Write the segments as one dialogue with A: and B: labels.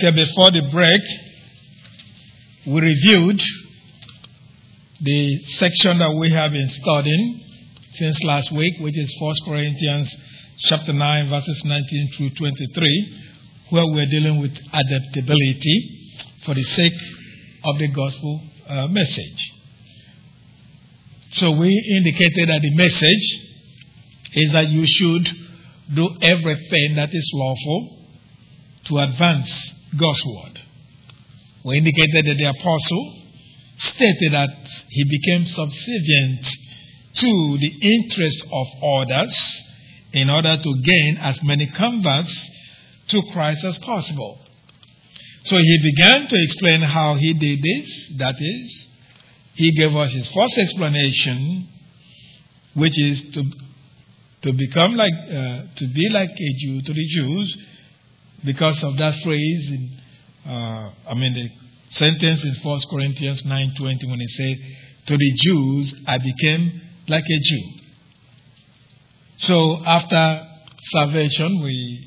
A: Okay, before the break, we reviewed the section that we have been studying since last week, which is 1 Corinthians chapter 9, verses 19 through 23, where we're dealing with adaptability for the sake of the gospel message. So we indicated that the message is that you should do everything that is lawful to advance God's word. We indicated that the apostle stated that he became subservient to the interest of others in order to gain as many converts to Christ as possible. So he began to explain how he did this. That is, he gave us his first explanation, which is to become like, to be like a Jew to the Jews, because of that phrase in, the sentence in 1 Corinthians 9:20 when he said, "To the Jews I became like a Jew." So after salvation, we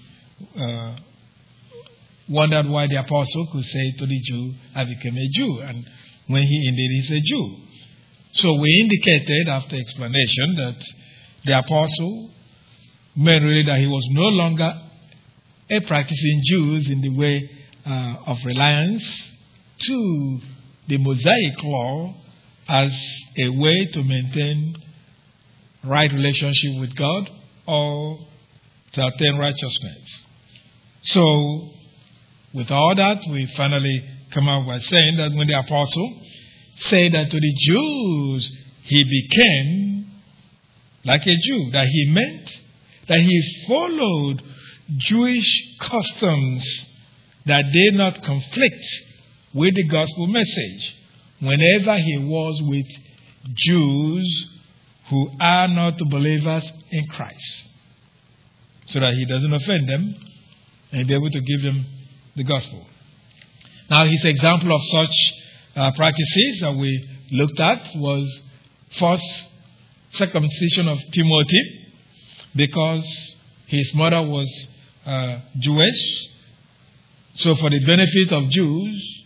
A: wondered why the apostle could say to the Jew, "I became a Jew," and when he indeed is a Jew. So we indicated after explanation that the apostle meant really that he was no longer a practicing Jew in the way of reliance to the Mosaic law as a way to maintain right relationship with God or to attain righteousness. So, with all that, we finally come out by saying that when the apostle said that to the Jews he became like a Jew, that he meant that he followed Jewish customs that did not conflict with the gospel message whenever he was with Jews who are not believers in Christ, so that he doesn't offend them and be able to give them the gospel. Now, his example of such practices that we looked at was first circumcision of Timothy, because his mother was Jewish. So for the benefit of Jews,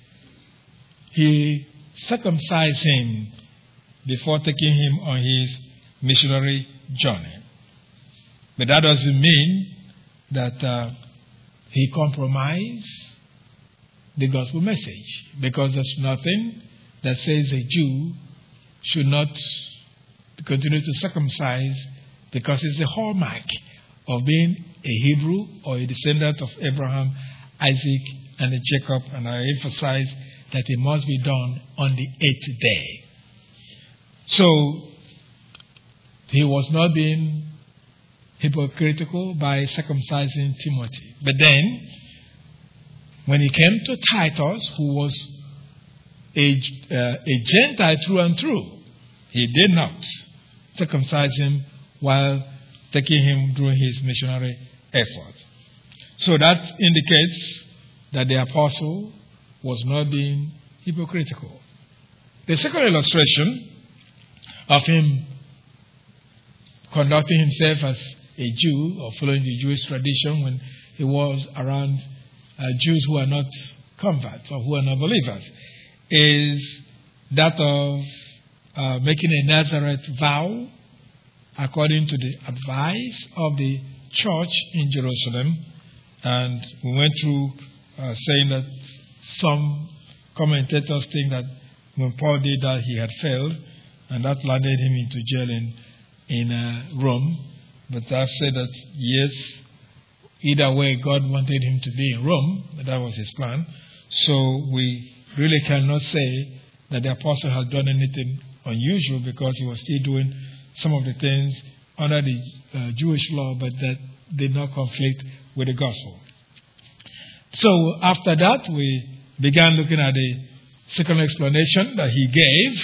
A: he circumcised him before taking him on his missionary journey. But that doesn't mean that he compromised the gospel message, because there's nothing that says a Jew should not continue to circumcise, because it's the hallmark of being a Hebrew or a descendant of Abraham, Isaac, and Jacob. And I emphasize that it must be done on the 8th day. So he was not being hypocritical by circumcising Timothy. But then, when he came to Titus, who was a Gentile through and through, he did not circumcise him while taking him during his missionary effort. So that indicates that the apostle was not being hypocritical. The second illustration of him conducting himself as a Jew or following the Jewish tradition when he was around Jews who are not converts or who are not believers is that of making a Nazareth vow according to the advice of the church in Jerusalem. And we went through saying that some commentators think that when Paul did that, he had failed, and that landed him into jail in Rome. But I said that, yes, either way, God wanted him to be in Rome. That was his plan. So we really cannot say that the apostle has done anything unusual, because he was still doing some of the things under the Jewish law, but that did not conflict with the gospel. So after that, we began looking at the second explanation that he gave,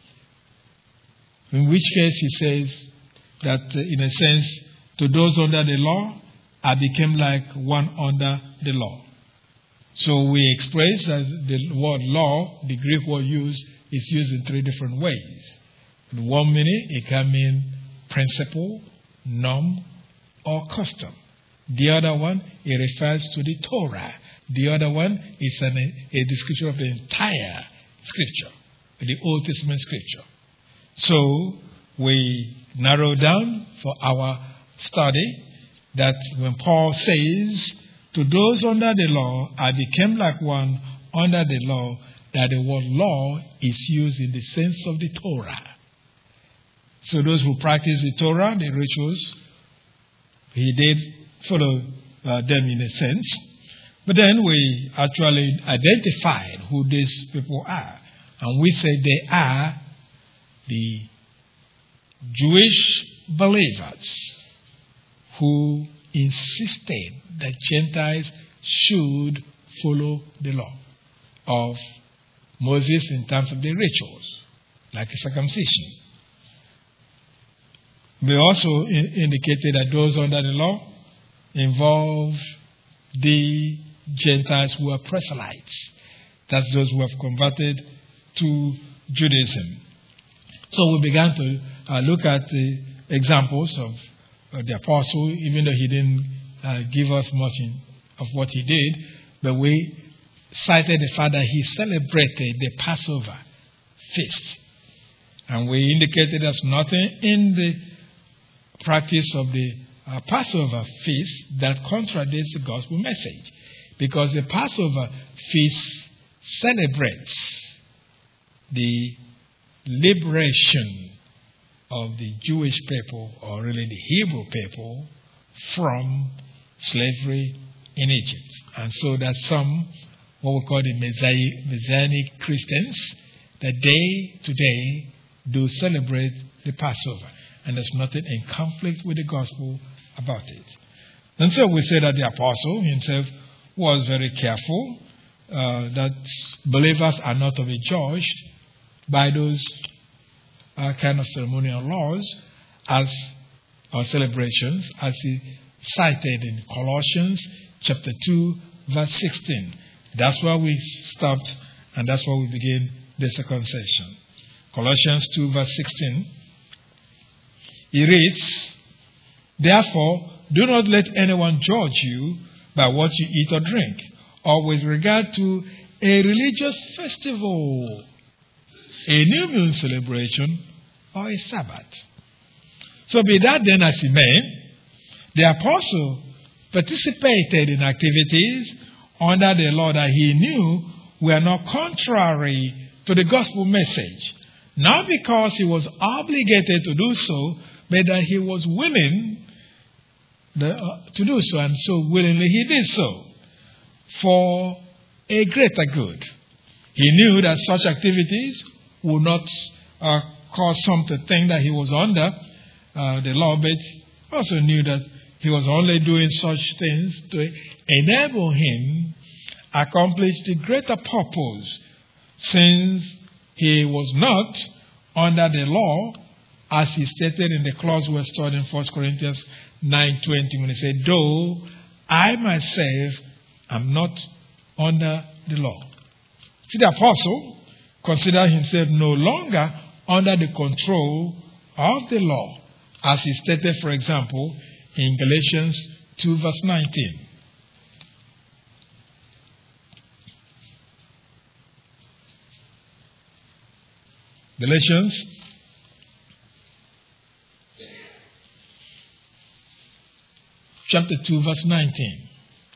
A: in which case he says that, in a sense, to those under the law, I became like one under the law. So we expressed that the word law, the Greek word used, is used in three different ways. In one meaning, it can mean principle, norm, or custom. The other one, it refers to the Torah, The other one is a description of the entire Scripture, the Old Testament Scripture. So we narrow down for our study that when Paul says, to those under the law, I became like one under the law, that the word law is used in the sense of the Torah. So those who practice the Torah, the rituals, he did follow them in a sense. But then we actually identified who these people are. And we say they are the Jewish believers who insisted that Gentiles should follow the law of Moses in terms of the rituals, like circumcision. We also indicated that those under the law involve the Gentiles who are proselytes. That's those who have converted to Judaism. So we began to look at the examples of the apostle, even though he didn't give us much of what he did, but we cited the fact that he celebrated the Passover feast. And we indicated there's nothing in the practice of the Passover feast that contradicts the gospel message, because the Passover feast celebrates the liberation of the Jewish people, or really the Hebrew people, from slavery in Egypt. And so that some, what we call the Messianic Christians, that they today do celebrate the Passover. And there's nothing in conflict with the gospel about it. And so we say that the apostle himself was very careful that believers are not to be judged by those kind of ceremonial laws or celebrations, as he cited in Colossians chapter 2, verse 16. That's where we stopped, and that's where we begin the second session. Colossians 2, verse 16. He reads, therefore, do not let anyone judge you by what you eat or drink, or with regard to a religious festival, a new moon celebration, or a Sabbath. So be that then as it may, the apostle participated in activities under the law that he knew were not contrary to the gospel message. Not because he was obligated to do so, but that he was willing to do so, and so willingly he did so for a greater good. He knew that such activities would not cause some to think that he was under the law, but also knew that he was only doing such things to enable him accomplish the greater purpose, since he was not under the law, as he stated in the clause we studied in 1 Corinthians 9:20, when he said, though I myself am not under the law. See, the apostle considered himself no longer under the control of the law, as he stated, for example, in Galatians 2, verse 19. Galatians chapter 2, verse 19.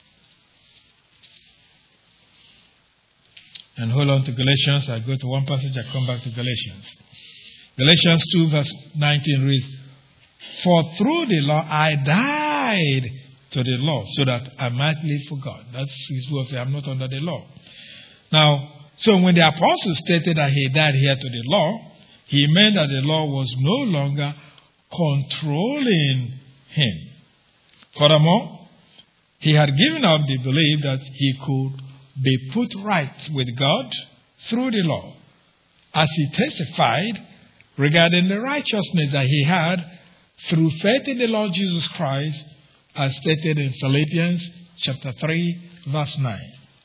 A: And hold on to Galatians. I go to one passage, I come back to Galatians. Galatians 2, verse 19 reads, for through the law I died to the law, so that I might live for God. That's his word. I'm not under the law. Now, so when the apostle stated that he died here to the law, he meant that the law was no longer controlling him. Furthermore, he had given up the belief that he could be put right with God through the law, as he testified regarding the righteousness that he had through faith in the Lord Jesus Christ, as stated in Philippians chapter 3, verse 9.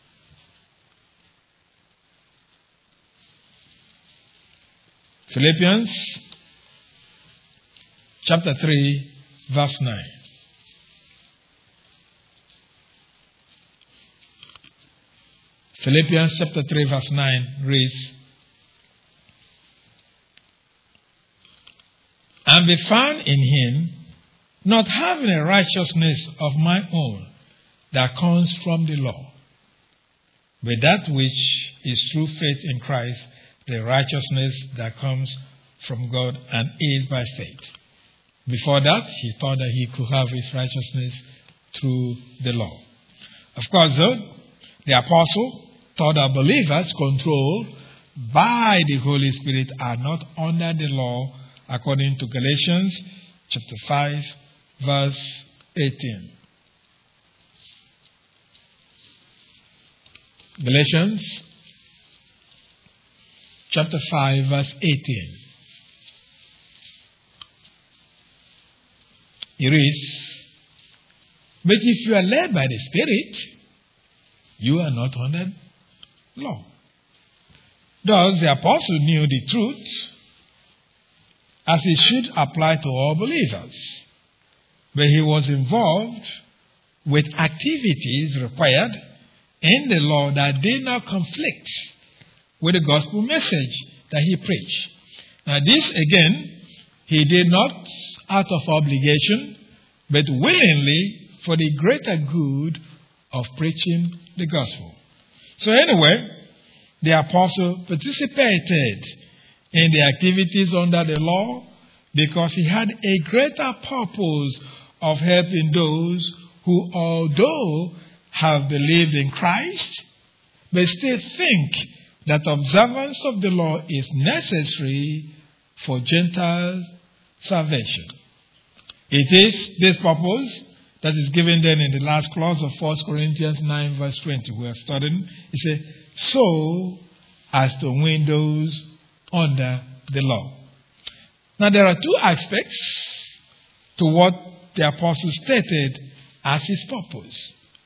A: Philippians chapter 3, verse 9. Philippians chapter 3 verse 9 reads, "And be found in him, not having a righteousness of my own that comes from the law, but that which is through faith in Christ, the righteousness that comes from God and is by faith." Before that, he thought that he could have his righteousness through the law. Of course, though, the apostle thought that believers controlled by the Holy Spirit are not under the law, according to Galatians chapter 5, verse 18. Galatians chapter 5, verse 18. It reads, "But if you are led by the Spirit, you are not under law." Thus, the apostle knew the truth as it should apply to all believers, but he was involved with activities required in the law that did not conflict with the gospel message that he preached. Now, this again, he did not out of obligation, but willingly for the greater good of preaching the gospel. So anyway, the apostle participated in the activities under the law because he had a greater purpose of helping those who, although have believed in Christ, but still think that observance of the law is necessary for Gentiles' salvation. It is this purpose that is given then in the last clause of 1 Corinthians 9 verse 20. We are studying. It says, "So as to win those under the law." Now there are two aspects to what the apostle stated as his purpose.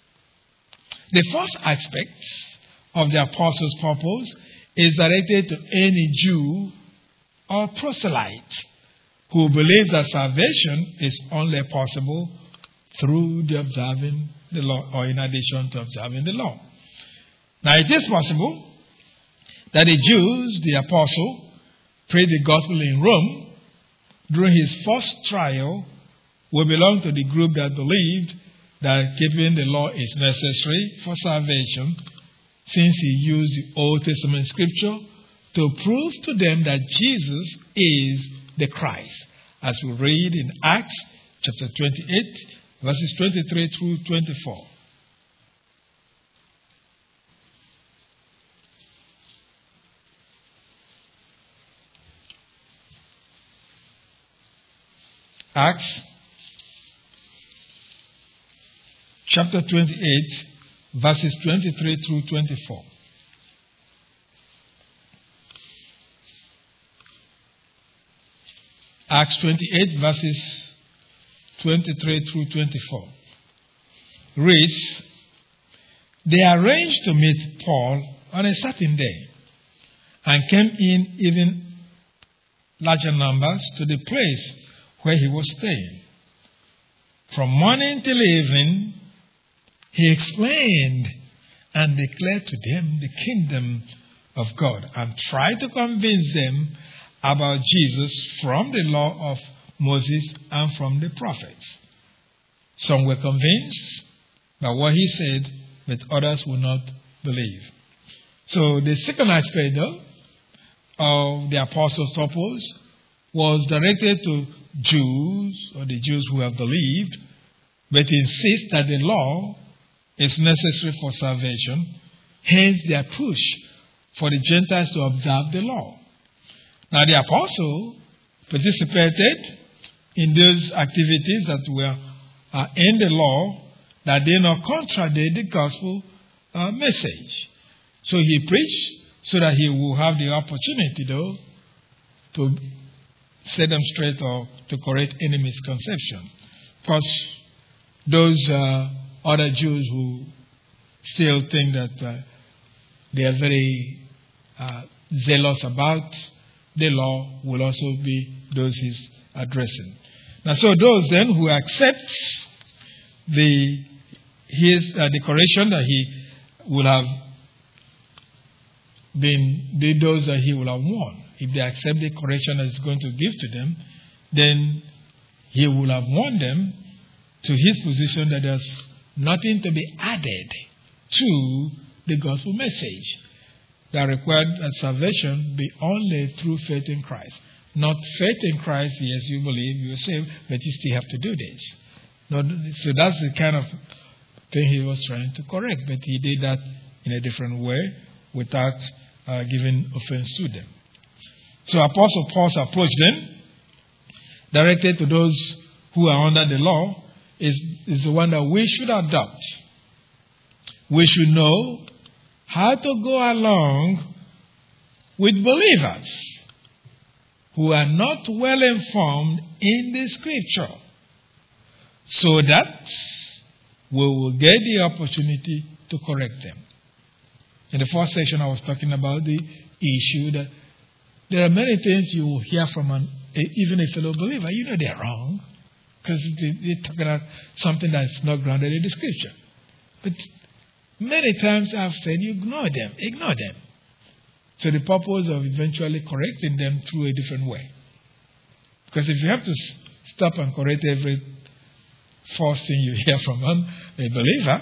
A: The first aspect of the apostle's purpose is directed to any Jew or proselyte who believes that salvation is only possible through the observing the law, or in addition to observing the law. Now it is possible that the Jews, the apostle, preached the gospel in Rome during his first trial, will belong to the group that believed that keeping the law is necessary for salvation, since he used the Old Testament scripture to prove to them that Jesus is the Christ, as we read in Acts chapter 28, verses 23 through 24. Acts chapter 28, verses 23 through 24. Acts 28, verses 23 through 24. Reads, "They arranged to meet Paul on a certain day, and came in even larger numbers to the place where he was staying. From morning till evening, he explained and declared to them the kingdom of God, and tried to convince them about Jesus from the law of Moses and from the prophets. Some were convinced by what he said, but others would not believe." So the second aspect, though, of the apostles' purpose was directed to Jews, or the Jews who have believed, but insist that the law is necessary for salvation, hence their push for the Gentiles to observe the law. Now the apostle participated in those activities that were in the law that did not contradict the gospel message. So he preached so that he will have the opportunity, though, to set them straight or to correct any misconception. Because those other Jews who still think that they are very zealous about the law will also be those he's addressing. Now, so those then who accept the correction that he will have be those that he will have warned. If they accept the correction that he's going to give to them, then he will have warned them to his position that there's nothing to be added to the gospel message. That required that salvation be only through faith in Christ. Not faith in Christ, yes, you believe, you're saved, but you still have to do this. So that's the kind of thing he was trying to correct, but he did that in a different way without giving offense to them. So Apostle Paul's approach then, directed to those who are under the law, is the one that we should adopt. We should know how to go along with believers who are not well informed in the scripture, so that we will get the opportunity to correct them. In the first section, I was talking about the issue that there are many things you will hear from even a fellow believer. You know they're wrong because they're talking about something that's not grounded in the scripture. But many times I've said, you ignore them. So the purpose of eventually correcting them through a different way. Because if you have to stop and correct every first thing you hear from a believer,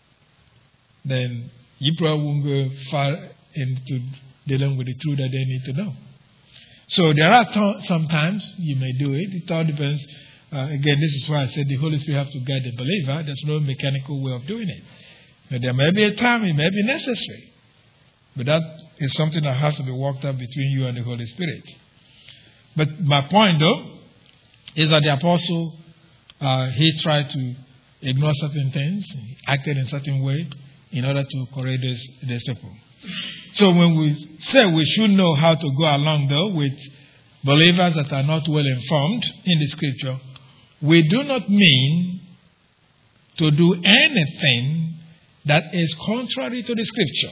A: then you probably won't go far into dealing with the truth that they need to know. So there are sometimes you may do it. It all depends. Again, this is why I said the Holy Spirit has to guide the believer. There's no mechanical way of doing it. But there may be a time it may be necessary. But that is something that has to be worked out between you and the Holy Spirit. But my point, though, is that the apostle, he tried to ignore certain things, acted in a certain way in order to correct these people. So when we say we should know how to go along, though, with believers that are not well informed in the scripture, we do not mean to do anything that is contrary to the scripture.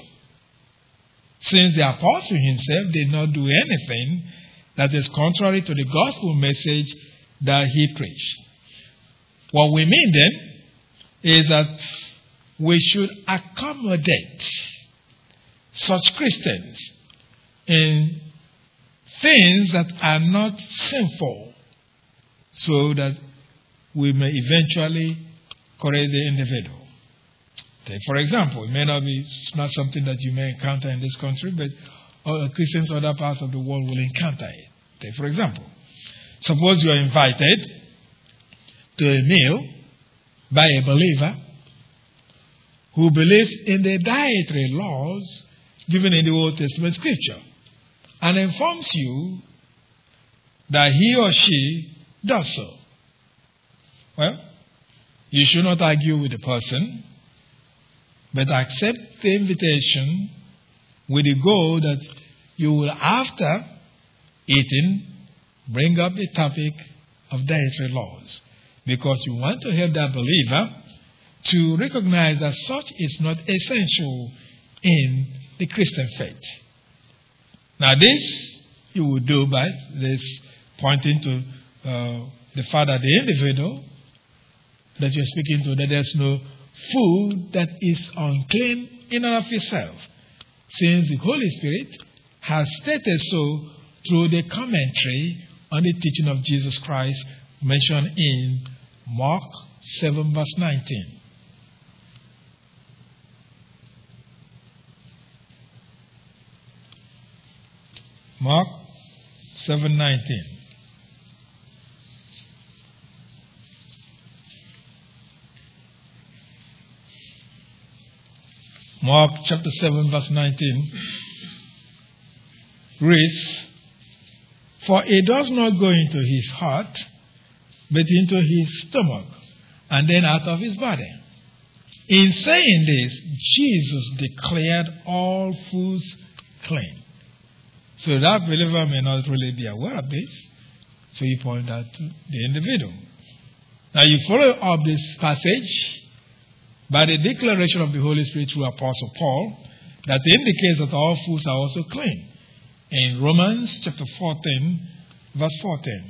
A: Since the apostle himself did not do anything that is contrary to the gospel message that he preached. What we mean then is that we should accommodate such Christians in things that are not sinful, so that we may eventually correct the individual. Take, for example, it may not be, it's not something that you may encounter in this country, but Christians in other parts of the world will encounter it. Take, for example, suppose you are invited to a meal by a believer who believes in the dietary laws given in the Old Testament scripture and informs you that he or she does so. Well, you should not argue with the person, but accept the invitation with the goal that you will, after eating, bring up the topic of dietary laws, because you want to help that believer to recognize that such is not essential in the Christian faith. Now this you will do by this pointing to the fact that the individual that you're speaking to, that there's no food that is unclean in and of itself, since the Holy Spirit has stated so through the commentary on the teaching of Jesus Christ mentioned in Mark 7 verse 19. Mark 7:19. Mark chapter 7 verse 19 reads, "For it does not go into his heart, but into his stomach, and then out of his body." In saying this, Jesus declared all foods clean. So that believer may not really be aware of this. So you point out to the individual. Now you follow up this passage by the declaration of the Holy Spirit through Apostle Paul that indicates that all foods are also clean. In Romans chapter 14, verse 14.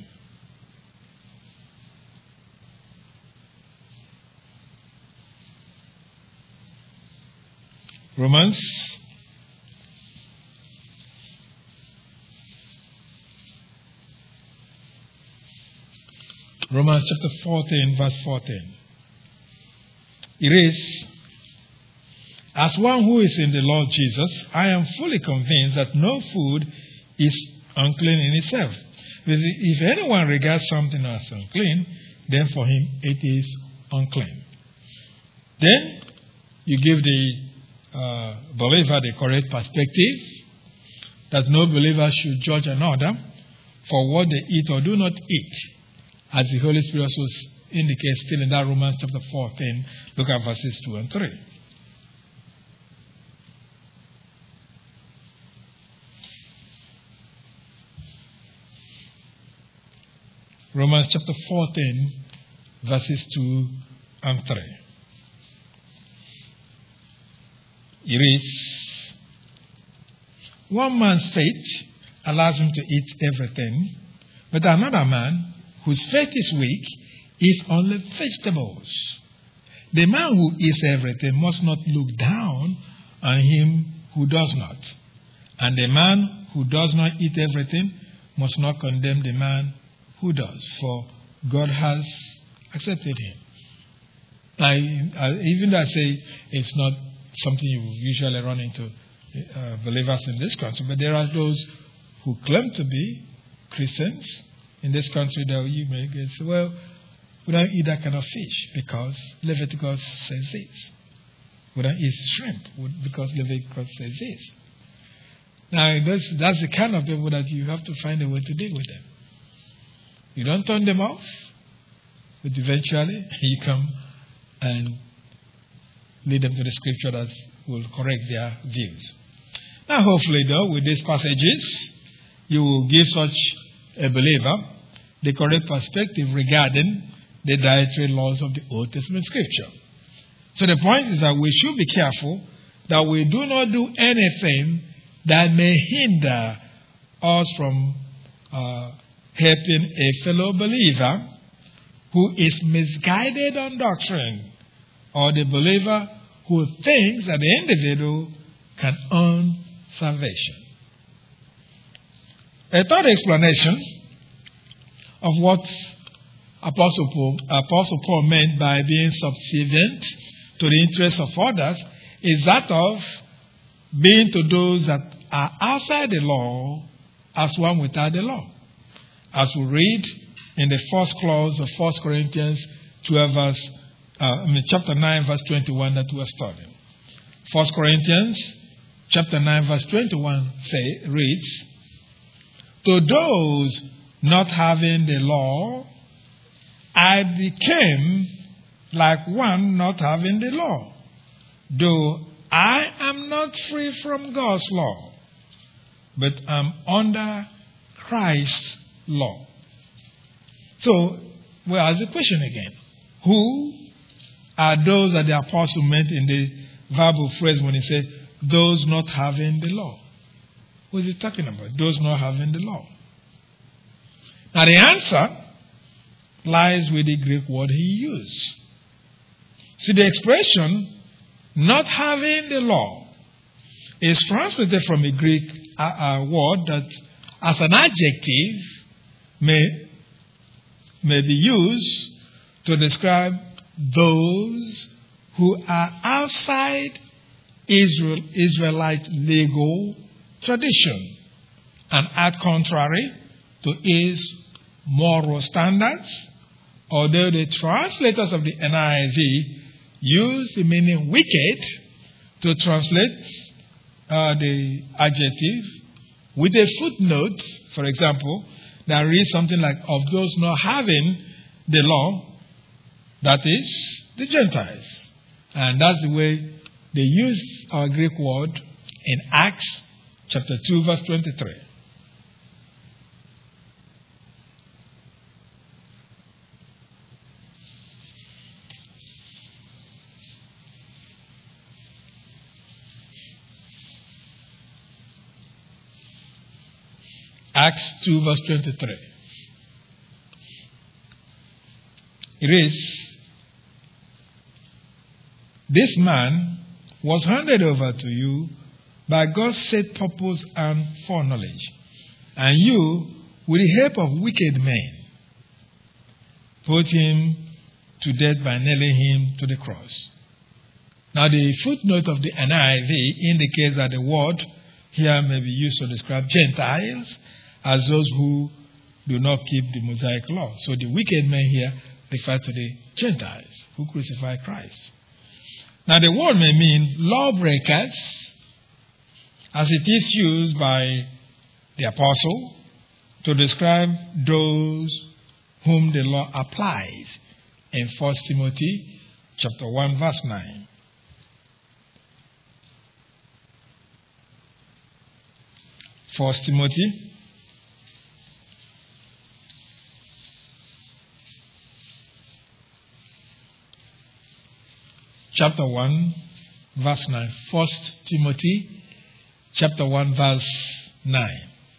A: Romans Romans chapter 14, verse 14. It reads, as one who is in the Lord Jesus, I am fully convinced that no food is unclean in itself. If anyone regards something as unclean, then for him it is unclean. Then you give the believer the correct perspective that no believer should judge another for what they eat or do not eat, as the Holy Spirit also indicates still in that Romans chapter 14, look at verses 2 and 3. Romans chapter 14, verses 2 and 3. It reads, one man's faith allows him to eat everything, but another man, whose faith is weak, eats only vegetables. The man who eats everything must not look down on him who does not. And the man who does not eat everything must not condemn the man who does, for God has accepted him. Even though I say it's not something you usually run into believers in this country, but there are those who claim to be Christians in this country that you may say, well, we don't eat that kind of fish because Leviticus says this. We don't eat shrimp because Leviticus says this. Now, that's the kind of people that you have to find a way to deal with them. You don't turn them off, but eventually you come and lead them to the scripture that will correct their views. Now, hopefully, though, with these passages, you will give such a believer the correct perspective regarding the dietary laws of the Old Testament scripture. So the point is that we should be careful that we do not do anything that may hinder us from helping a fellow believer who is misguided on doctrine, or the believer who thinks that the individual can earn salvation. A third explanation of what Apostle Paul meant by being subservient to the interests of others is that of being to those that are outside the law as one without the law. As we read in the first clause of 1 Corinthians 12 chapter 9, verse 21 that we are studying. 1 Corinthians chapter 9, verse 21 reads, to those not having the law, I became like one not having the law, though I am not free from God's law, but am under Christ's law. So, we ask the question again. Who are those that the apostle meant in the verbal phrase when he said, those not having the law? What is he talking about? Those not having the law. Now, the answer lies with the Greek word he used. See, the expression, not having the law, is translated from a Greek word that, as an adjective, may be used to describe those who are outside Israelite legal tradition and act contrary to his moral standards, although the translators of the NIV use the meaning wicked to translate the adjective with a footnote, for example, that reads something like, of those not having the law, that is, the Gentiles. And that's the way they use our Greek word in Acts chapter 2, verse 23. Acts 2, verse 23. It is, this man was handed over to you by God's set purpose and foreknowledge, and you, with the help of wicked men, put him to death by nailing him to the cross. Now, the footnote of the NIV indicates that the word here may be used to describe Gentiles as those who do not keep the Mosaic law. So the wicked men here refer to the Gentiles who crucify Christ. Now, the word may mean lawbreakers, as it is used by the apostle to describe those whom the law applies in 1 Timothy chapter 1, verse 9. First Timothy chapter 1, verse 9. 1 Timothy chapter 1, verse 9.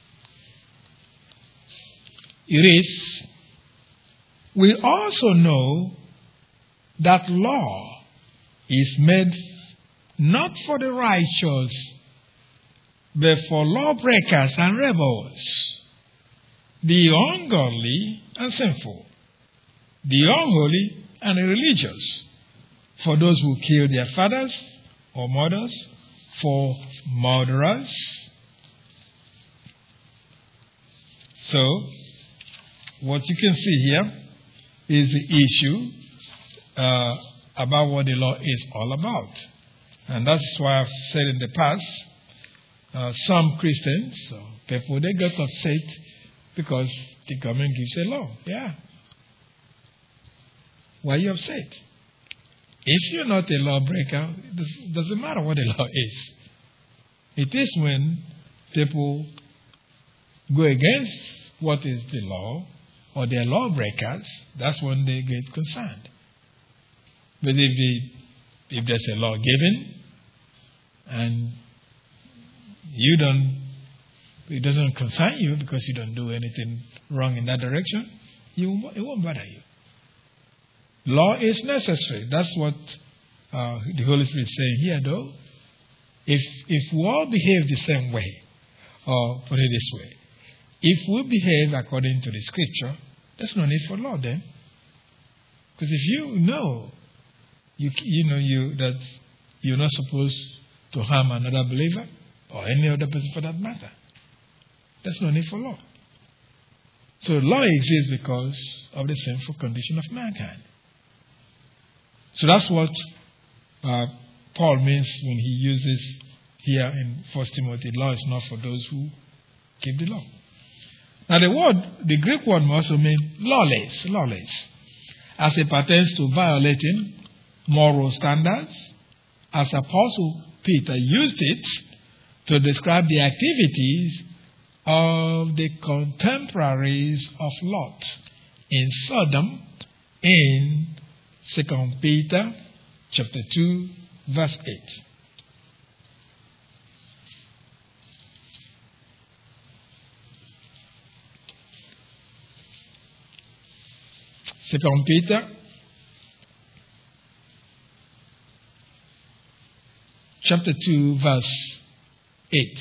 A: It reads, "We also know that law is made not for the righteous, but for lawbreakers and rebels, the ungodly and sinful, the unholy and irreligious, for those who kill their fathers or mothers, for murderers." So, what you can see here is the issue about what the law is all about. And that's why I've said in the past, some Christians, people, they get upset because the government gives a law. Yeah. Why are you upset? If you're not a lawbreaker, it doesn't matter what the law is. It is when people go against what is the law, or they are lawbreakers, that's when they get concerned. But if there's a law given and it doesn't concern you because you don't do anything wrong in that direction, it won't bother you. Law is necessary. That's what the Holy Spirit is saying here, though. If we all behave the same way, or put it this way, if we behave according to the Scripture, there's no need for law then. Because if you know, that you're not supposed to harm another believer or any other person for that matter, there's no need for law. So law exists because of the sinful condition of mankind. So that's what Paul means when he uses here in 1 Timothy, law is not for those who keep the law. Now the Greek word may also mean lawless, as it pertains to violating moral standards, as Apostle Peter used it to describe the activities of the contemporaries of Lot in Sodom in 2 Peter chapter 2, verse 8. Second Peter chapter 2, verse 8.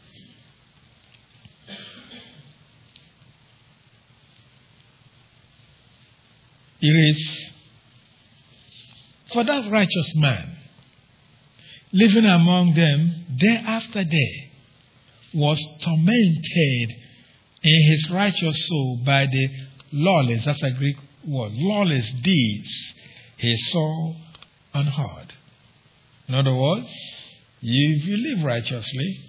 A: It reads, "For that righteous man, living among them day after day, was tormented in his righteous soul by the lawless," that's a Greek word, lawless deeds he saw and heard. In other words, if you live righteously,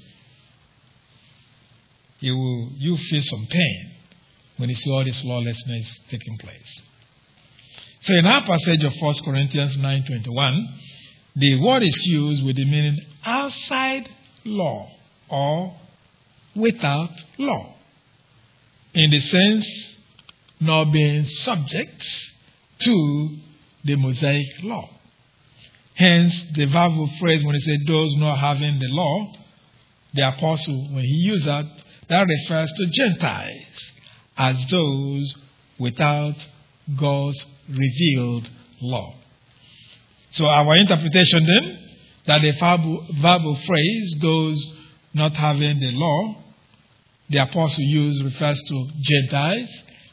A: you feel some pain when you see all this lawlessness taking place. So in our passage of 1 Corinthians 9:21, the word is used with the meaning outside law or without law, in the sense not being subject to the Mosaic law. Hence, the verbal phrase when he said those not having the law, the apostle, when he used that refers to Gentiles as those without God's revealed law. So our interpretation then, that the verbal phrase, those not having the law, the apostle used refers to Gentiles,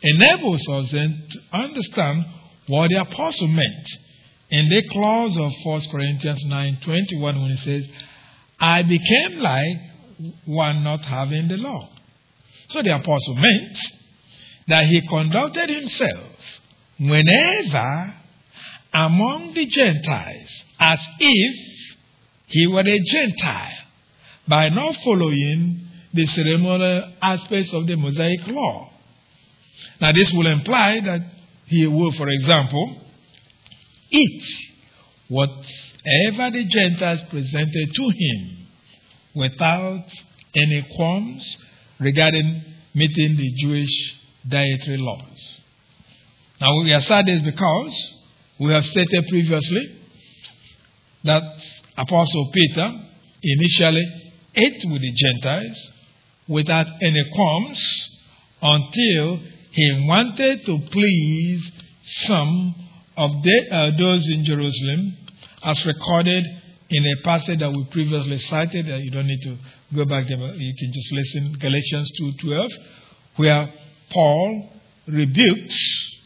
A: enables us then to understand what the apostle meant in the clause of 1 Corinthians 9:21 when he says, I became like one not having the law. So the apostle meant that he conducted himself whenever among the Gentiles as if he were a Gentile by not following the ceremonial aspects of the Mosaic law. Now this will imply that he will, for example, eat whatever the Gentiles presented to him without any qualms regarding meeting the Jewish dietary laws. Now we are sad because we have stated previously that Apostle Peter initially ate with the Gentiles without any qualms until he wanted to please some of those in Jerusalem, as recorded in a passage that we previously cited. You don't need to go back there, you can just listen, Galatians 2:12, where Paul rebukes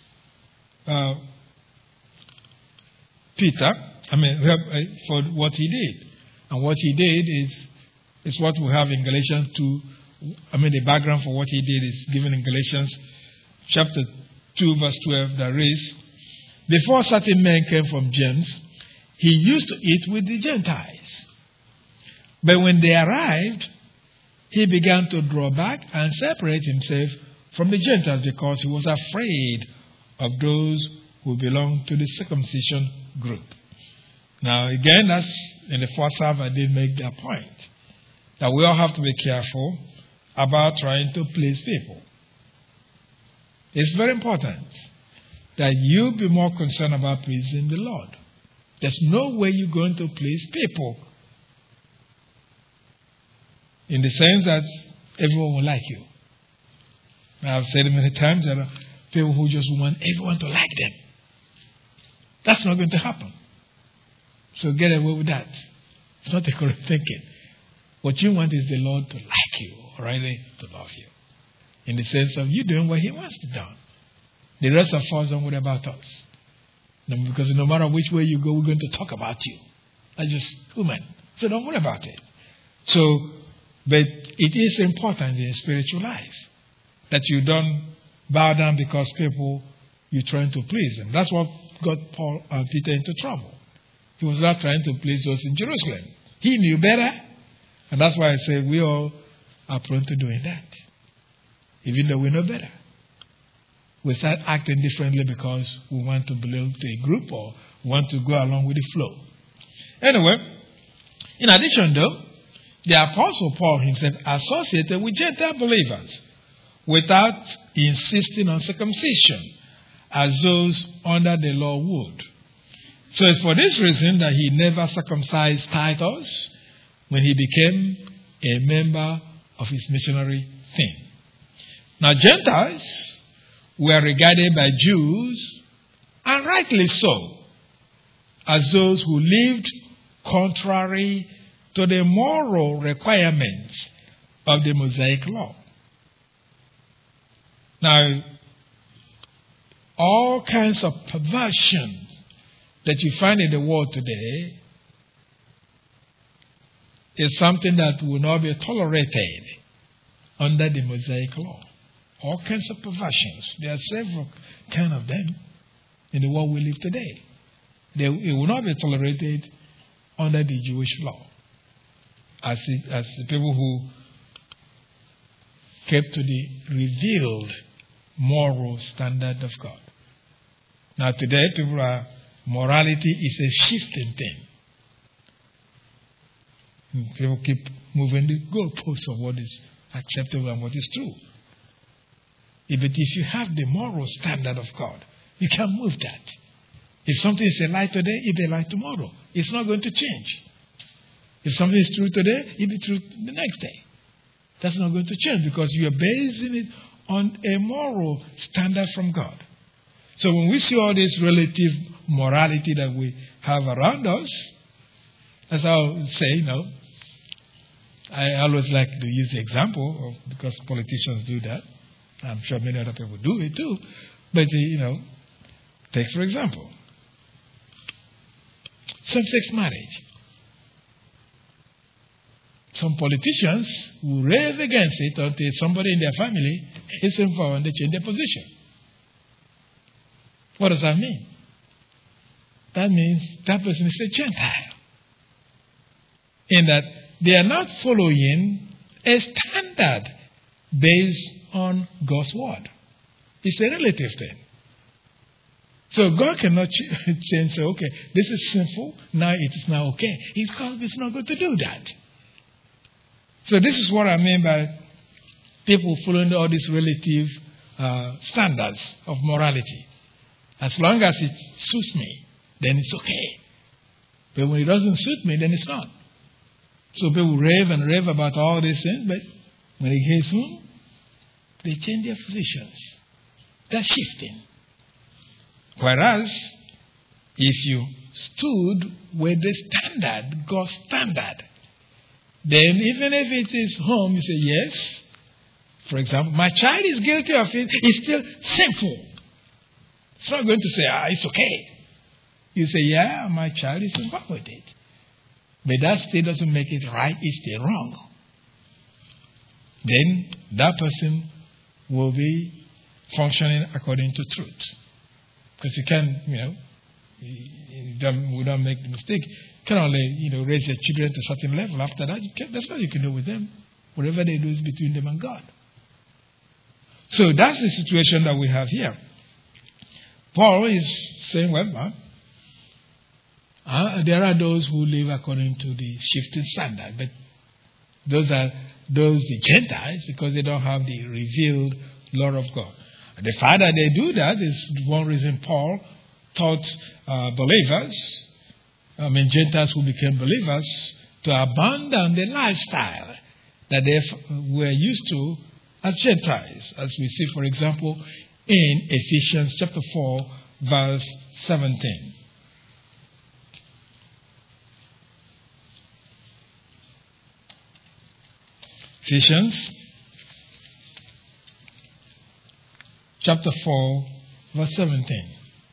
A: Peter, for what he did. And what he did is what we have in Galatians 2. The background for what he did is given in Galatians chapter 2, verse 12, that reads, before certain men came from James, he used to eat with the Gentiles. But when they arrived, he began to draw back and separate himself from the Gentiles because he was afraid of those who belonged to the circumcision group. Now, again, that's in the first half I did make that point, that we all have to be careful about trying to please people. It's very important that you be more concerned about pleasing the Lord. There's no way you're going to please people in the sense that everyone will like you. I've said it many times, that people who just want everyone to like them. That's not going to happen. So get away with that. It's not the correct thinking. What you want is the Lord to like you, or really to love you. In the sense of you doing what He wants to do. The rest of us don't worry about us. Because no matter which way you go, we're going to talk about you. That's just human. So don't worry about it. But it is important in spiritual life that you don't bow down because people you're trying to please them. That's what got Peter into trouble. He was not trying to please those in Jerusalem. He knew better. And that's why I say we all are prone to doing that. Even though we know better. We start acting differently because we want to belong to a group or want to go along with the flow. Anyway, in addition though, the Apostle Paul himself associated with Gentile believers without insisting on circumcision as those under the law would. So it's for this reason that he never circumcised Titus when he became a member of his missionary thing. Now Gentiles were regarded by Jews, and rightly so, as those who lived contrary to the moral requirements of the Mosaic law. Now, all kinds of perversion that you find in the world today is something that will not be tolerated under the Mosaic law. All kinds of perversions. There are several kinds of them in the world we live today. It will not be tolerated under the Jewish law. As the people who kept to the revealed moral standard of God. Now today, morality is a shifting thing. People keep moving the goalposts of what is acceptable and what is true. But if you have the moral standard of God, you can't move that. If something is a lie today, it'll be a lie tomorrow. It's not going to change. If something is true today, it'll be true the next day. That's not going to change because you are basing it on a moral standard from God. So when we see all this relative morality that we have around us, as I'll say, I always like to use the example, because politicians do that. I'm sure many other people do it too. But, take for example, same-sex marriage. Some politicians will raise against it until somebody in their family is involved and they change their position. What does that mean? That means that person is a Gentile. In that they are not following a standard based on God's word. It's a relative thing. So God cannot change, say, okay, this is sinful, now it is now okay. It's not good to do that. So this is what I mean by people following all these relative standards of morality. As long as it suits me, then it's okay. But when it doesn't suit me, then it's not. So people rave and rave about all these things, but when it gets home, they change their positions. They're shifting. Whereas, if you stood with the standard, God's standard, then even if it is home, you say, yes. For example, my child is guilty of it, it's still sinful. It's not going to say, it's okay. You say, yeah, my child is involved with it. But that still doesn't make it right, it's still wrong. Then that person will be functioning according to truth. Because you can, we don't make the mistake. You can only, raise your children to a certain level. After that, that's what you can do with them. Whatever they do is between them and God. So that's the situation that we have here. Paul is saying, well, there are those who live according to the shifting standard, but those are the Gentiles because they don't have the revealed law of God. The fact that they do that is one reason Paul taught believers, Gentiles who became believers, to abandon the lifestyle that they were used to as Gentiles, as we see, for example, in Ephesians chapter 4, verse 17. Ephesians chapter 4, verse 17.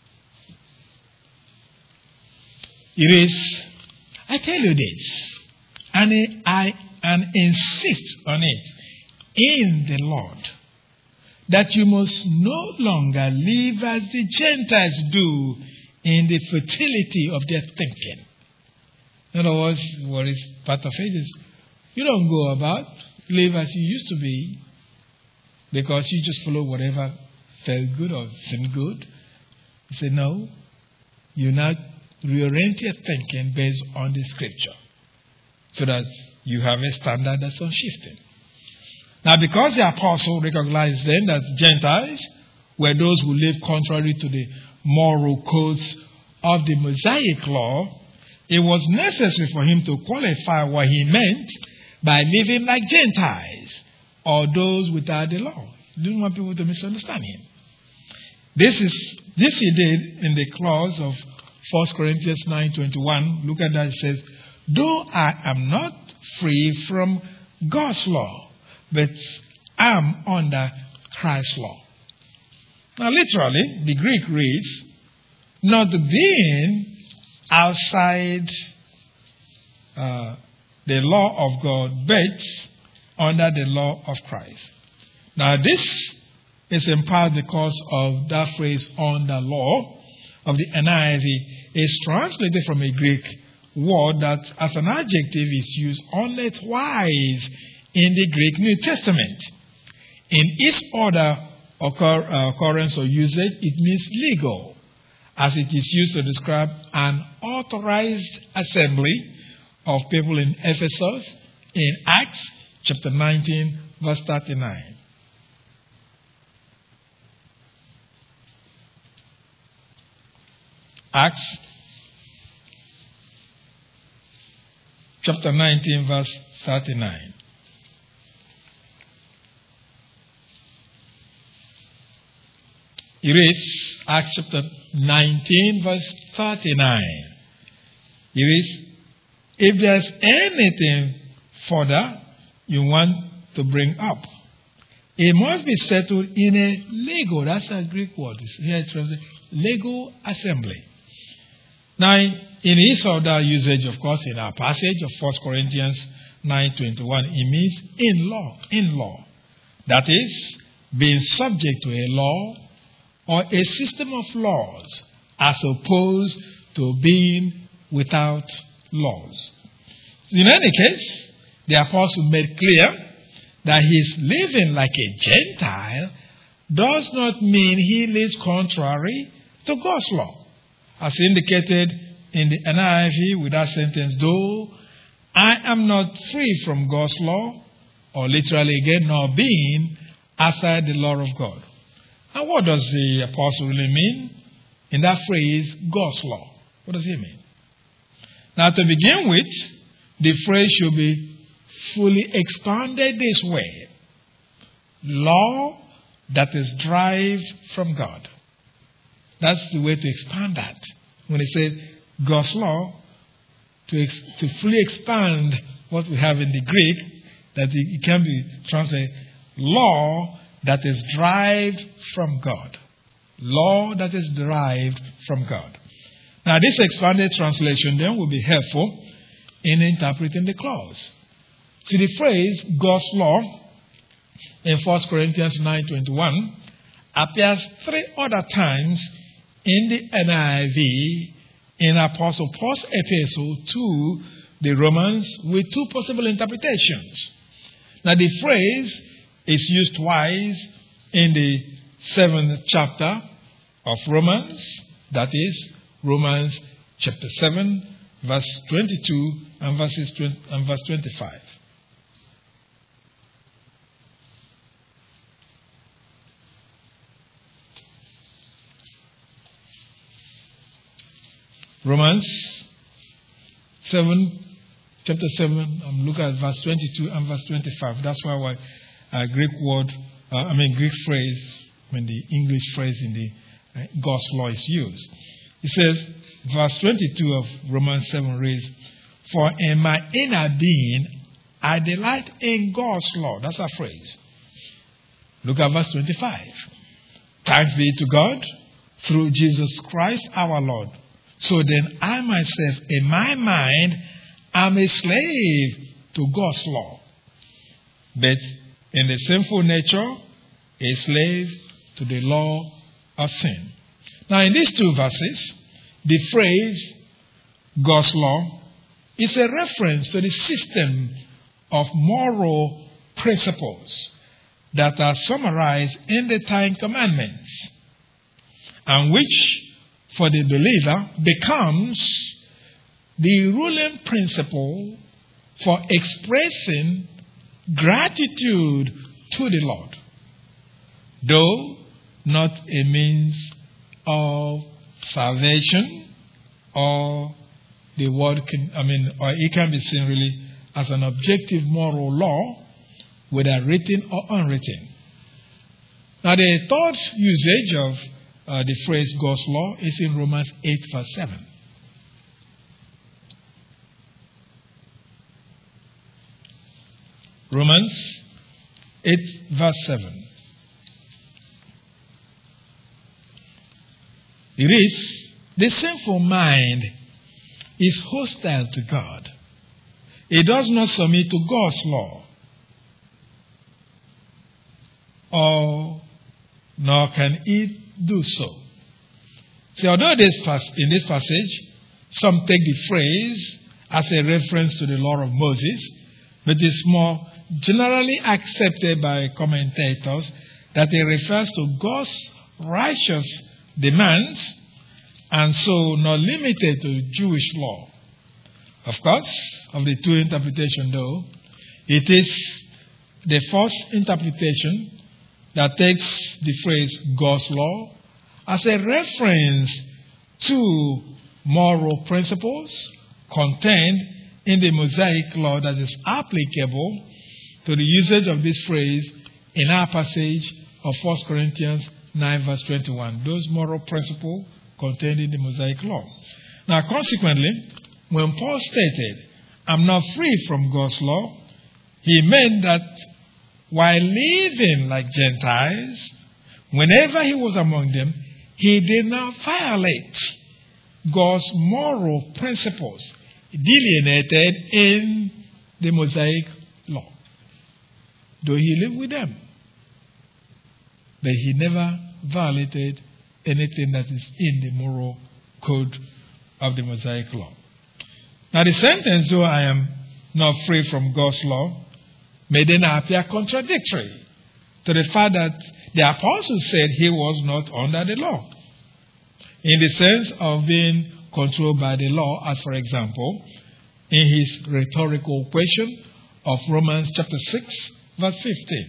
A: It is, I tell you this, and I insist on it in the Lord, that you must no longer live as the Gentiles do in the fertility of their thinking. In other words, what is part of it is, you don't go about, live as you used to be, because you just follow whatever felt good or seemed good. You say, no, you now reorient your thinking based on the scripture, so that you have a standard that's unshifting. Now, because the apostle recognized then that Gentiles were those who lived contrary to the moral codes of the Mosaic law, it was necessary for him to qualify what he meant by living like Gentiles or those without the law. He didn't want people to misunderstand him. This he did in the clause of 1 Corinthians 9:21. Look at that. It says, though I am not free from God's law, but am under Christ's law. Now, literally, the Greek reads, not being outside the law of God, but under the law of Christ. Now, this is in part because of that phrase, under law, of the NIV, is translated from a Greek word that as an adjective is used only twice in the Greek New Testament. In each other occurrence or usage, it means legal, as it is used to describe an authorized assembly of people in Ephesus in Acts chapter 19, verse 39. Acts chapter 19, verse 39. It is Acts chapter 19, verse 39. It is, if there's anything further you want to bring up, it must be settled in a legal, that's a Greek word, here it's translated, legal assembly. Now, in its other usage, of course, in our passage of 1 Corinthians 9:21, it means in law. That is, being subject to a law or a system of laws as opposed to being without laws. In any case, the apostle made clear that his living like a Gentile does not mean he lives contrary to God's law. As indicated in the NIV with that sentence, though I am not free from God's law, or literally again, nor being outside the law of God. And what does the apostle really mean in that phrase, God's law? What does he mean? Now, to begin with, the phrase should be fully expanded this way. Law that is derived from God. That's the way to expand that. When it says God's law, to fully expand what we have in the Greek, that it can be translated law that is derived from God. Law that is derived from God. Now, this expanded translation then will be helpful in interpreting the clause. See, the phrase God's law in 1 Corinthians 9:21 appears 3 other times in the NIV in Apostle Paul's epistle to the Romans with 2 possible interpretations. Now, the phrase is used twice in the 7th chapter of Romans, that is, Romans chapter 7, verse 22 and verse 25. Romans 7, chapter 7, look at verse 22 and verse 25. That's why Greek phrase, the English phrase in the God's law is used. It says, verse 22 of Romans 7 reads, "For in my inner being I delight in God's law." That's a phrase. Look at verse 25. "Thanks be to God through Jesus Christ our Lord. So then I myself, in my mind, am a slave to God's law, but in the sinful nature, a slave to the law of sin." Now, in these 2 verses, the phrase God's law is a reference to the system of moral principles that are summarized in the 10 Commandments, and which, for the believer, becomes the ruling principle for expressing gratitude to the Lord, though not a means of salvation, or the word or it can be seen really as an objective moral law, whether written or unwritten. Now, the 3rd usage of the phrase God's law is in Romans 8, verse 7. Romans 8, verse 7. It is, "The sinful mind is hostile to God. It does not submit to God's law, nor can it do so." See, although in this passage, some take the phrase as a reference to the law of Moses, but it's more generally accepted by commentators that it refers to God's righteous demands, and so not limited to Jewish law. Of course, of the 2 interpretations though, it is the first interpretation that takes the phrase God's law as a reference to moral principles contained in the Mosaic law that is applicable to the usage of this phrase in our passage of 1 Corinthians 9, verse 21. Those moral principles contained in the Mosaic law. Now, consequently, when Paul stated, "I'm not free from God's law," he meant that while living like Gentiles, whenever he was among them, he did not violate God's moral principles delineated in the Mosaic law. Though he lived with them, but he never violated anything that is in the moral code of the Mosaic law. Now the sentence, though I am not free from God's law, may then appear contradictory to the fact that the apostle said he was not under the law, in the sense of being controlled by the law, as for example, in his rhetorical question of Romans chapter 6, verse 15.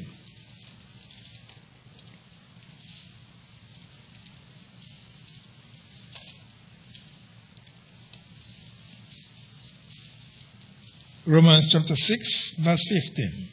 A: Romans chapter 6, verse 15.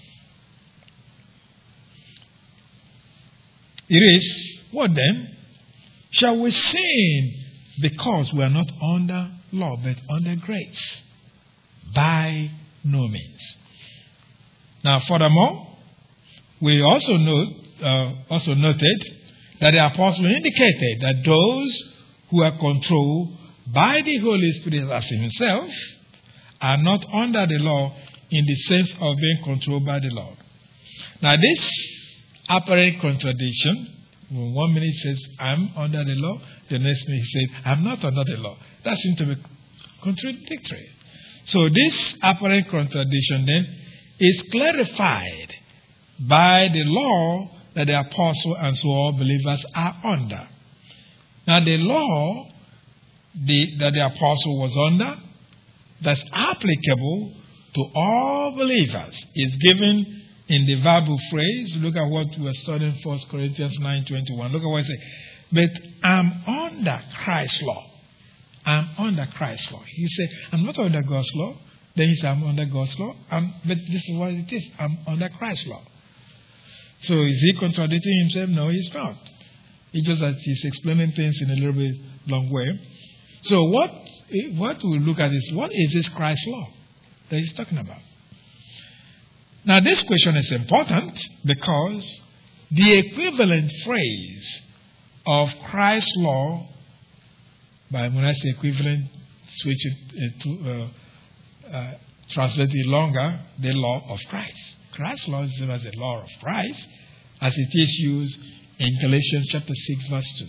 A: It is, what then? Shall we sin because we are not under law but under grace? By no means. Now, furthermore, we also noted that the apostle indicated that those who are controlled by the Holy Spirit as himself are not under the law in the sense of being controlled by the law. Now, this apparent contradiction, when 1 minute says, I'm under the law, the next minute he says, I'm not under the law. That seems to be contradictory. So this apparent contradiction then is clarified by the law that the apostle and so all believers are under. Now, the law that the apostle was under, that's applicable to all believers, is given in the verbal phrase. Look at what we're studying, 1 Corinthians 9:21. Look at what it says. But I'm under Christ's law. I'm under Christ's law. He said, I'm not under God's law. Then he said, I'm under God's law. But this is what it is. I'm under Christ's law. So is he contradicting himself? No, he's not. It's just that he's explaining things in a little bit long way. So what we look at is, what is this Christ's law that he's talking about? Now, this question is important because the equivalent phrase of Christ's law, when I say equivalent, switch it to translate it longer, the law of Christ. Christ's law is the same as the law of Christ, as it is used in Galatians chapter 6, verse 2.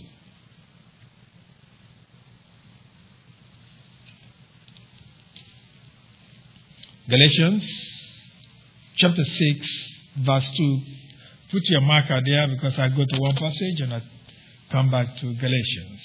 A: Galatians chapter 6, verse 2. Put your marker there because I go to one passage and I come back to Galatians.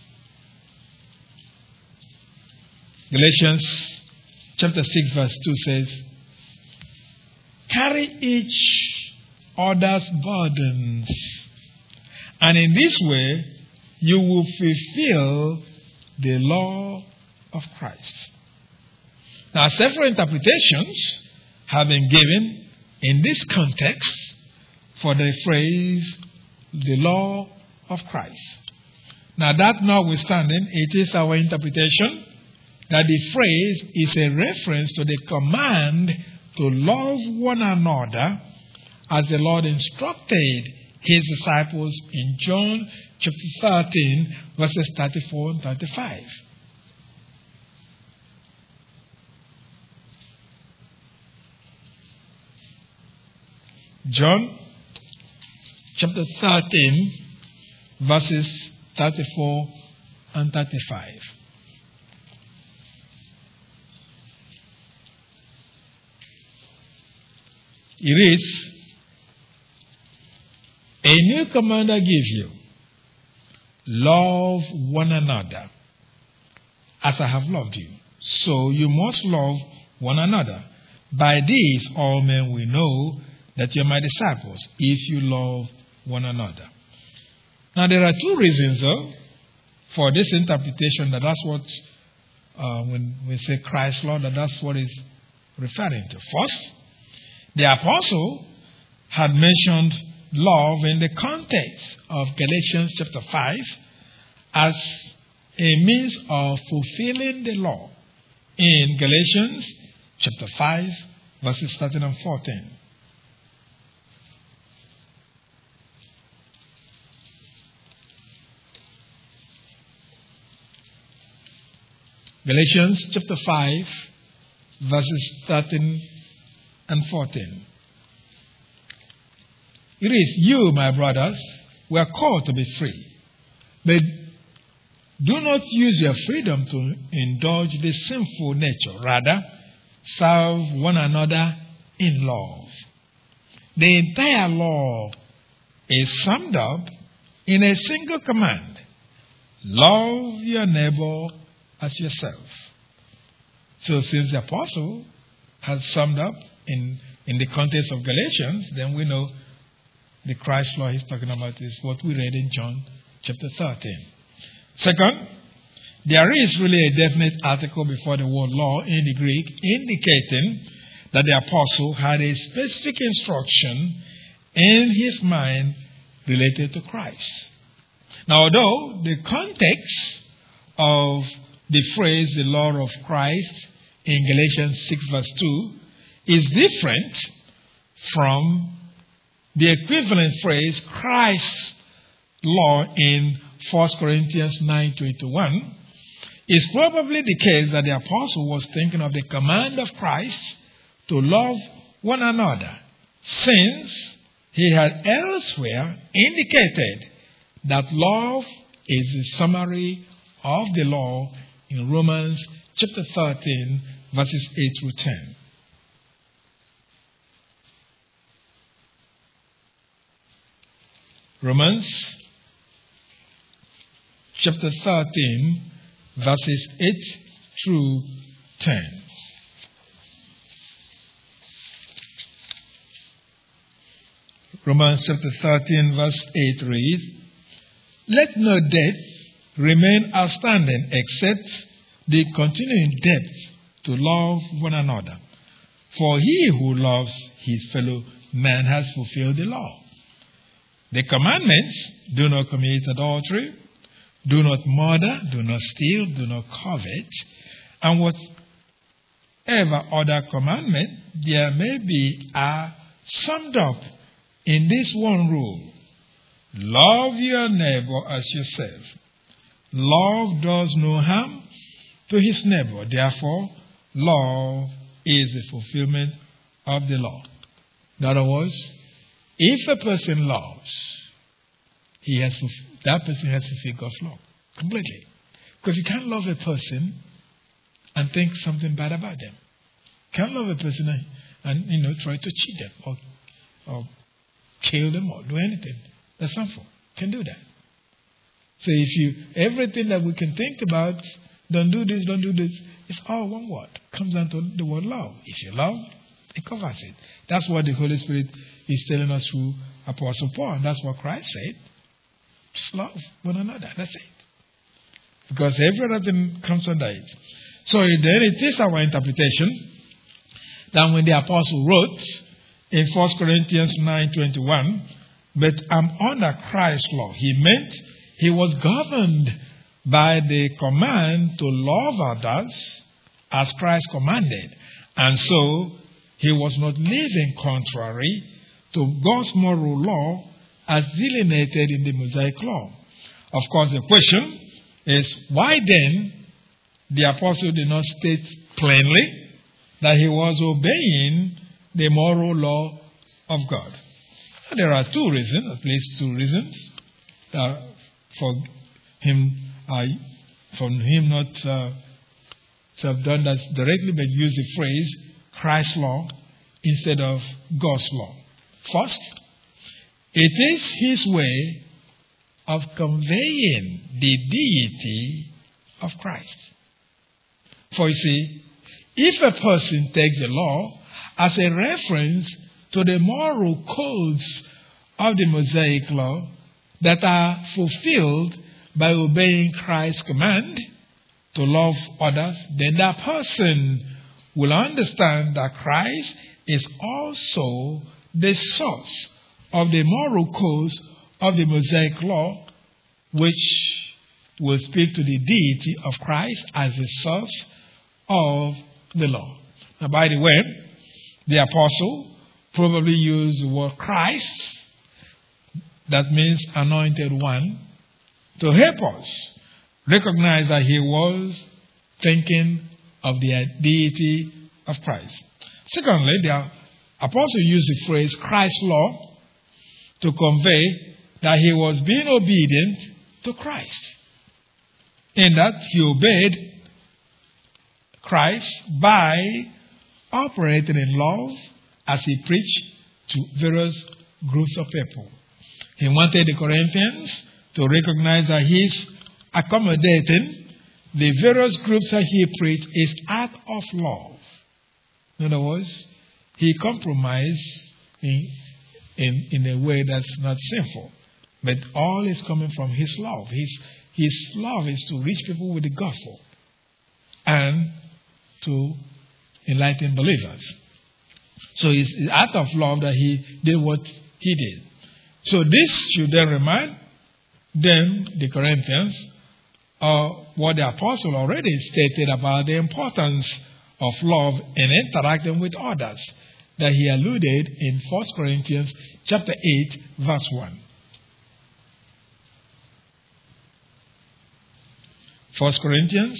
A: Galatians chapter 6, verse 2 says, carry each other's burdens, and in this way you will fulfill the law of Christ. Now, several interpretations have been given in this context for the phrase, the law of Christ. Now, that notwithstanding, it is our interpretation that the phrase is a reference to the command to love one another as the Lord instructed his disciples in John chapter 13, verses 34 and 35. John chapter 13, verses 34 and 35. It is, a new command I give you, love one another as I have loved you. So you must love one another. By this all men will know that you are my disciples, if you love one another. Now, there are two reasons, though, for this interpretation that that's what, when we say Christ's law, that's what it's referring to. First, the apostle had mentioned love in the context of Galatians chapter 5 as a means of fulfilling the law in Galatians chapter 5, verses 13 and 14. Galatians chapter 5, verses 13 and 14. It is you, my brothers, we are called to be free. But do not use your freedom to indulge the sinful nature. Rather, serve one another in love. The entire law is summed up in a single command. Love your neighbor as yourself. So since the apostle has summed up in the context of Galatians, then we know the Christ law he's talking about is what we read in John chapter 13. Second, there is really a definite article before the word law in the Greek indicating that the apostle had a specific instruction in his mind related to Christ. Now, although the context of the phrase the law of Christ in Galatians 6 verse 2 is different from the equivalent phrase Christ's law in 1 Corinthians 9:21, it's probably the case that the apostle was thinking of the command of Christ to love one another, since he had elsewhere indicated that love is the summary of the law in Romans chapter 13, verses 8 through 10. Romans chapter 13, verses 8 through 10. Romans chapter 13, verse 8 reads, "Let no debt remain outstanding except the continuing debt to love one another. For he who loves his fellow man has fulfilled the law. The commandments: do not commit adultery, do not murder, do not steal, do not covet, and whatever other commandment there may be are summed up in this one rule: love your neighbor as yourself. Love does no harm to his neighbor. Therefore, love is the fulfillment of the law." In other words, if a person loves, that person has fulfilled God's law completely. Because you can't love a person and think something bad about them. You can't love a person and try to cheat them or kill them or do anything that's harmful. You can't do that. So everything that we can think about, don't do this, it's all one word. It comes down to the word love. If you love, it covers it. That's what the Holy Spirit is telling us through Apostle Paul. And that's what Christ said. Just love one another. That's it. Because every other thing comes under it. So then it is our interpretation that when the apostle wrote in 1 Corinthians 9:21, "But I'm under Christ's law," he meant he was governed by the command to love others as Christ commanded. And so he was not living contrary to God's moral law as delineated in the Mosaic law. Of course, the question is, why then the apostle did not state plainly that he was obeying the moral law of God? There are two reasons, at least two reasons, for him not to have done that directly, but use the phrase Christ's law instead of God's law. First, it is his way of conveying the deity of Christ. For you see, if a person takes the law as a reference to the moral codes of the Mosaic law that are fulfilled by obeying Christ's command to love others, then that person will understand that Christ is also the source of the moral codes of the Mosaic law, which will speak to the deity of Christ as the source of the law. Now, by the way, the apostle probably used the word Christ, that means anointed one, to help us recognize that he was thinking of the deity of Christ. Secondly, the apostle used the phrase Christ's law to convey that he was being obedient to Christ, in that he obeyed Christ by operating in love as he preached to various groups of people. He wanted the Corinthians to recognize that his accommodating the various groups that he preached is out of love. In other words, he compromised in a way that's not sinful. But all is coming from his love. His love is to reach people with the gospel and to enlighten believers. So it's out of love that he did what he did. So this should then remind them, the Corinthians, what the apostle already stated about the importance of love in interacting with others, that he alluded in 1 Corinthians chapter 8, verse 1. 1 Corinthians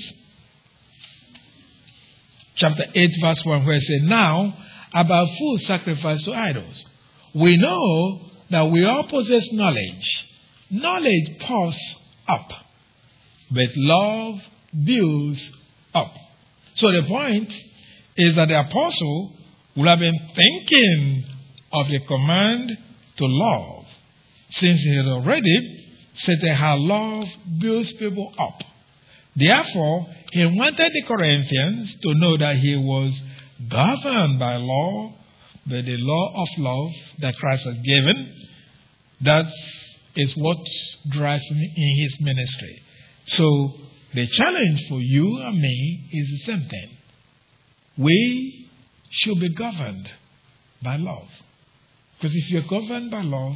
A: chapter 8, verse 1, where it says, "Now, about food sacrificed to idols. We know that we all possess knowledge. Knowledge puffs up, but love builds up." So the point is that the apostle would have been thinking of the command to love, since he had already stated how love builds people up. Therefore, he wanted the Corinthians to know that he was governed by law, by the law of love that Christ has given. That is what drives him in his ministry. So, the challenge for you and me is the same thing. We should be governed by love. Because if you're governed by love,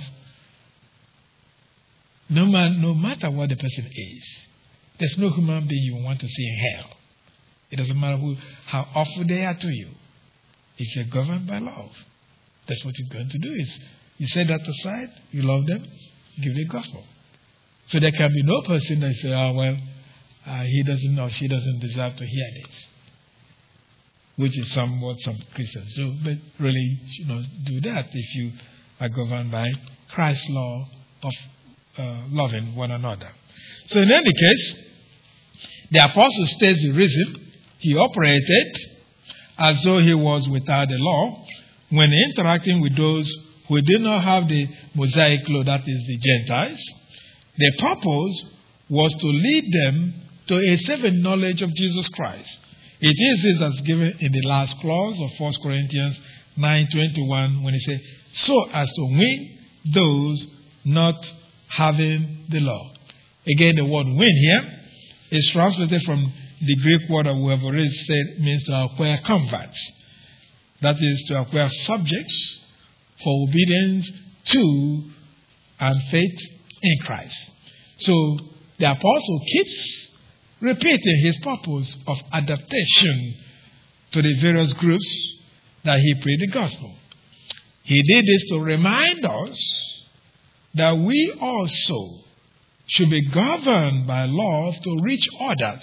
A: no matter what the person is, there's no human being you want to see in hell. It doesn't matter how awful they are to you. If you're governed by love, that's what you're going to do. Is you set that aside, you love them, give the gospel. So there can be no person that says, he doesn't or she doesn't deserve to hear this. Which is what some Christians do. But really, do that if you are governed by Christ's law of loving one another. So in any case, the apostle states the reason he operated as though he was without the law when interacting with those who did not have the Mosaic law, that is the Gentiles. The purpose was to lead them to a saving knowledge of Jesus Christ. It is this that's given in the last clause of 1 Corinthians 9:21 when he says, "So as to win those not having the law." Again, the word "win" here is translated from the Greek word that we have already said means to acquire converts. That is to acquire subjects for obedience to and faith in Christ. So the apostle keeps repeating his purpose of adaptation to the various groups that he preached the gospel. He did this to remind us that we also should be governed by love to reach others.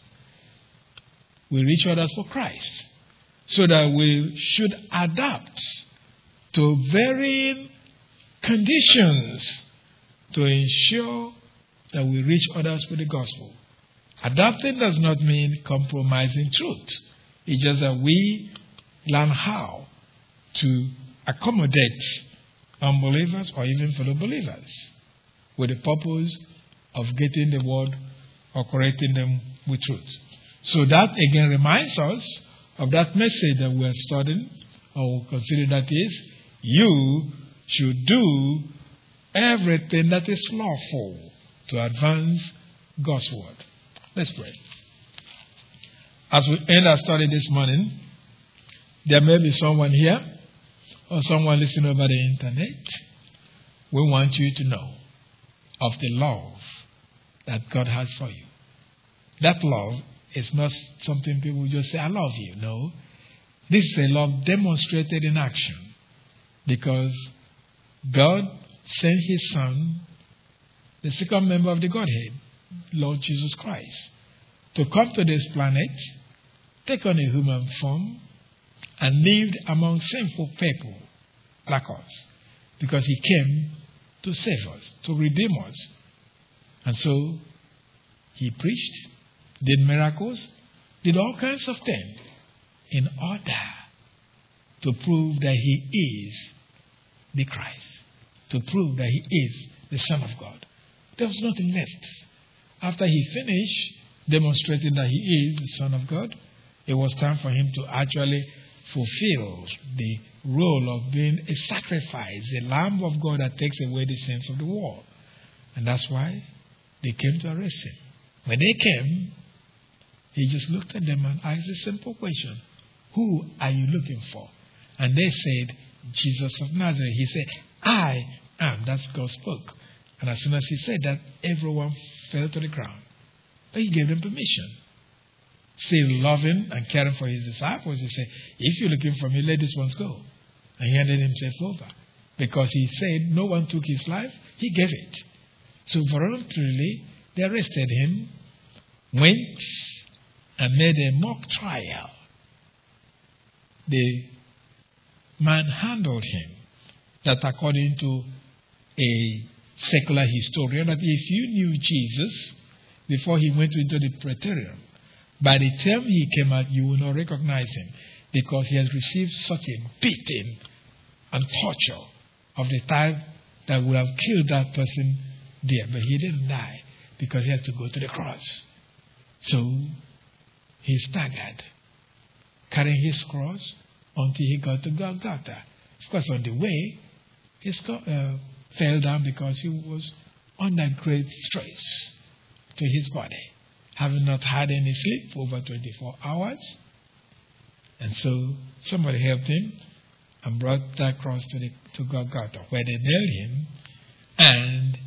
A: We reach others for Christ. So that we should adapt to varying conditions to ensure that we reach others with the gospel. Adapting does not mean compromising truth. It's just that we learn how to accommodate unbelievers or even fellow believers with the purpose of getting the word or correcting them with truth. So that again reminds us of that message that we are studying, or consider that is, you should do everything that is lawful to advance God's word. Let's pray. As we end our study this morning, there may be someone here or someone listening over the internet. We want you to know of the love that God has for you. That love is not something people just say, "I love you." No. This is a love demonstrated in action, because God sent his Son, the second member of the Godhead, Lord Jesus Christ, to come to this planet, take on a human form, and lived among sinful people like us, because he came to save us, to redeem us. And so he preached, did miracles, did all kinds of things in order to prove that he is the Christ, to prove that he is the Son of God. There was nothing left. After he finished demonstrating that he is the Son of God, it was time for him to actually fulfill the role of being a sacrifice, the Lamb of God that takes away the sins of the world. And that's why they came to arrest him. When they came, he just looked at them and asked a simple question: who are you looking for? And they said, Jesus of Nazareth. He said, I am. That's God spoke. And as soon as he said that, everyone fell to the ground. But he gave them permission. Still loving and caring for his disciples, he said, if you're looking for me, let these ones go. And he handed himself over. Because he said no one took his life, he gave it. So voluntarily, they arrested him, went and made a mock trial. They manhandled him. That according to a secular historian, that if you knew Jesus before he went into the Praetorium, by the time he came out, you will not recognize him, because he has received such a beating and torture of the type that would have killed that person there. But he didn't die, because he had to go to the cross. So he staggered, carrying his cross until he got to Golgotha. Of course, on the way, he fell down because he was under great stress to his body, having not had any sleep for over 24 hours. And so somebody helped him and brought that cross to Golgotha, where they nailed him. And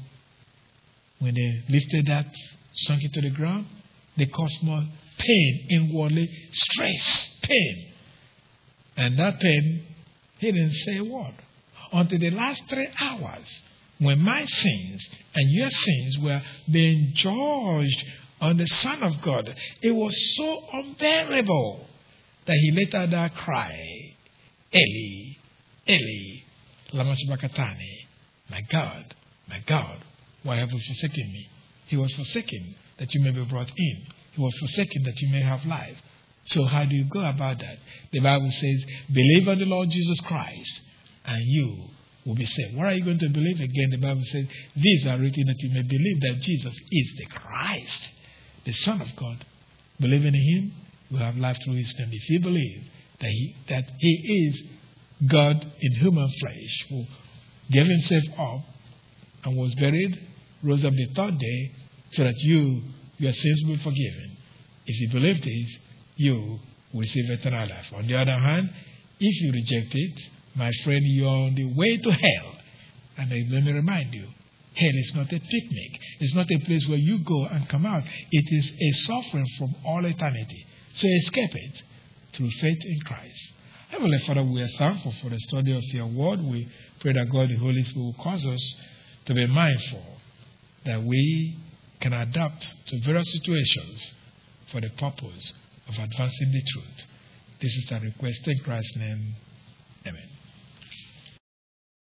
A: when they lifted that, sunk it to the ground, they caused more pain, inwardly stress, pain. And that pain, he didn't say a word until the last 3 hours, when my sins and your sins were being judged on the Son of God. It was so unbearable that he let out that cry, Eli, Eli, lama sabachthani, my God, why have you forsaken me? He was forsaken that you may be brought in. He was forsaken that you may have life. So how do you go about that? The Bible says, believe on the Lord Jesus Christ, and you will be saved. What are you going to believe? Again, the Bible says, these are written that you may believe that Jesus is the Christ, the Son of God. Believing in him, you have life through his name. If you believe that he is God in human flesh, who gave himself up and was buried, rose up the third day, so that your sins will be forgiven. If you believe this, you will receive eternal life. On the other hand, if you reject it, my friend, you are on the way to hell. And let me remind you, hell is not a picnic. It's not a place where you go and come out. It is a suffering from all eternity. So escape it through faith in Christ. Heavenly Father, we are thankful for the study of your word. We pray that God, the Holy Spirit, will cause us to be mindful that we can adapt to various situations for the purpose of advancing the truth. This is our request in Christ's name. Amen.